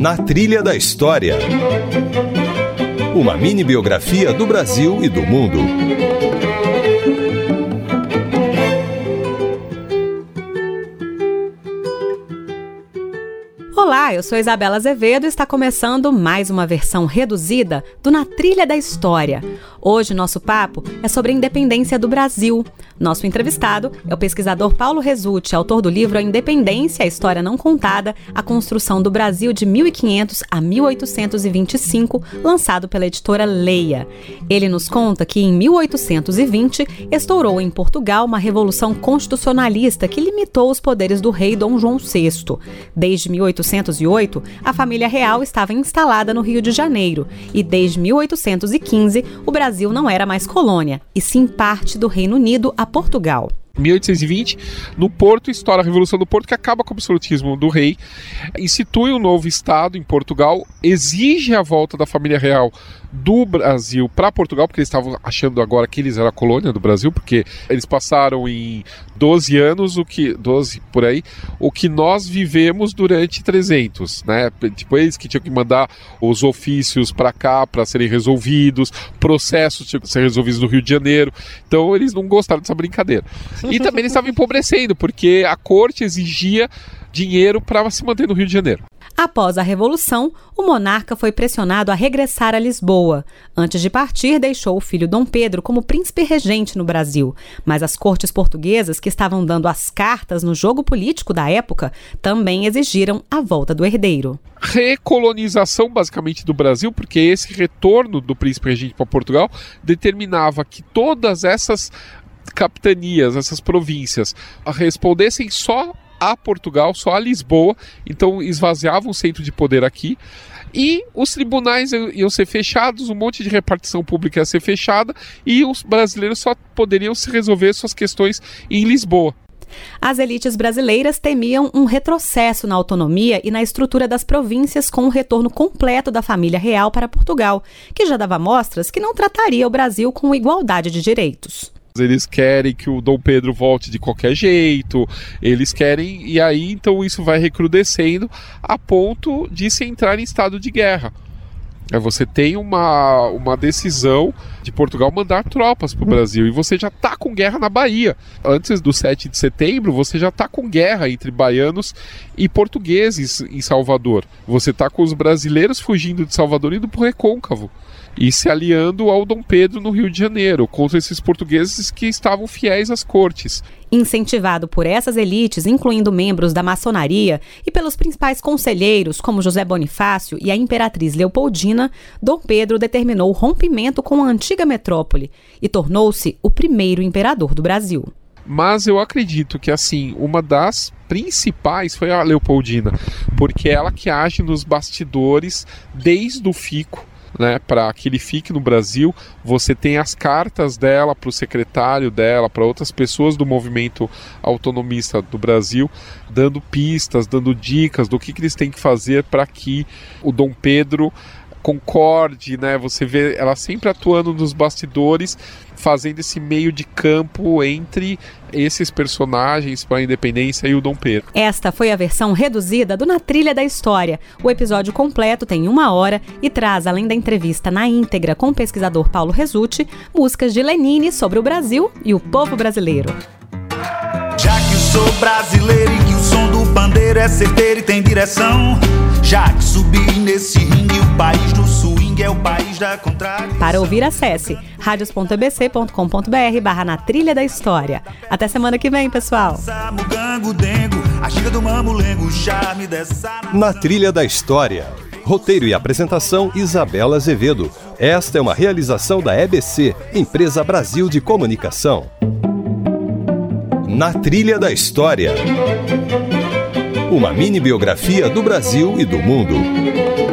Na Trilha da História. Uma mini-biografia do Brasil e do mundo. Olá, eu sou Isabela Azevedo e está começando mais uma versão reduzida do Na Trilha da História. Hoje nosso papo é sobre a independência do Brasil. Nosso entrevistado é o pesquisador Paulo Resutti, autor do livro A Independência, a História Não Contada, a Construção do Brasil de 1500 a 1825, lançado pela editora Leia. Ele nos conta que em 1820 estourou em Portugal uma revolução constitucionalista que limitou os poderes do rei Dom João VI. Desde 1808, a família real estava instalada no Rio de Janeiro e desde 1815 o Brasil não era mais colônia, e sim parte do Reino Unido a Portugal. Em 1820, no Porto, estoura a Revolução do Porto, que acaba com o absolutismo do rei, institui um novo Estado em Portugal, exige a volta da família real do Brasil para Portugal, porque eles estavam achando agora que eles eram a colônia do Brasil, porque eles passaram em 12 anos, 12 por aí, o que nós vivemos durante 300, né? Tipo, eles que tinham que mandar os ofícios para cá para serem resolvidos, processos tinham que ser resolvidos no Rio de Janeiro, então eles não gostaram dessa brincadeira. E também eles estavam empobrecendo, porque a corte exigia dinheiro para se manter no Rio de Janeiro. Após a Revolução, o monarca foi pressionado a regressar a Lisboa. Antes de partir, deixou o filho Dom Pedro como príncipe regente no Brasil. Mas as cortes portuguesas, que estavam dando as cartas no jogo político da época, também exigiram a volta do herdeiro. Recolonização, basicamente, do Brasil, porque esse retorno do príncipe regente para Portugal determinava que todas essas capitanias, essas províncias, respondessem só a Portugal, só a Lisboa, então esvaziava o centro de poder aqui, e os tribunais iam ser fechados, um monte de repartição pública ia ser fechada, e os brasileiros só poderiam se resolver suas questões em Lisboa. As elites brasileiras temiam um retrocesso na autonomia e na estrutura das províncias com o retorno completo da família real para Portugal, que já dava mostras que não trataria o Brasil com igualdade de direitos. Eles querem que o Dom Pedro volte de qualquer jeito, eles querem, e aí então isso vai recrudescendo a ponto de se entrar em estado de guerra. Você tem uma decisão de Portugal mandar tropas para o Brasil, e você já está com guerra na Bahia. Antes do 7 de setembro, você já está com guerra entre baianos e portugueses em Salvador. Você está com os brasileiros fugindo de Salvador e indo para o Recôncavo, e se aliando ao Dom Pedro no Rio de Janeiro, contra esses portugueses que estavam fiéis às cortes. Incentivado por essas elites, incluindo membros da maçonaria, e pelos principais conselheiros, como José Bonifácio e a imperatriz Leopoldina, Dom Pedro determinou o rompimento com a antiga metrópole e tornou-se o primeiro imperador do Brasil. Mas eu acredito que, assim, uma das principais foi a Leopoldina, porque ela que age nos bastidores desde o fico, né, para que ele fique no Brasil. Você tem as cartas dela para o secretário dela, para outras pessoas do movimento autonomista do Brasil, dando pistas, dando dicas do que eles têm que fazer para que o Dom Pedro concorde, né? Você vê ela sempre atuando nos bastidores, fazendo esse meio de campo entre esses personagens para a independência e o Dom Pedro. Esta foi a versão reduzida do Na Trilha da História. O episódio completo tem 1 hora e traz, além da entrevista na íntegra com o pesquisador Paulo Resutti, músicas de Lenine sobre o Brasil e o povo brasileiro. Já que sou brasileiro e que o som do pandeiro é certeiro e tem direção, já que subi nesse ringue, o país do swing é o país da contradição. Para ouvir, acesse radios.abc.com.br/Na Trilha da História. Até semana que vem, pessoal. Na Trilha da História. Roteiro e apresentação, Isabela Azevedo. Esta é uma realização da EBC, Empresa Brasil de Comunicação. Na Trilha da História. Uma mini-biografia do Brasil e do mundo.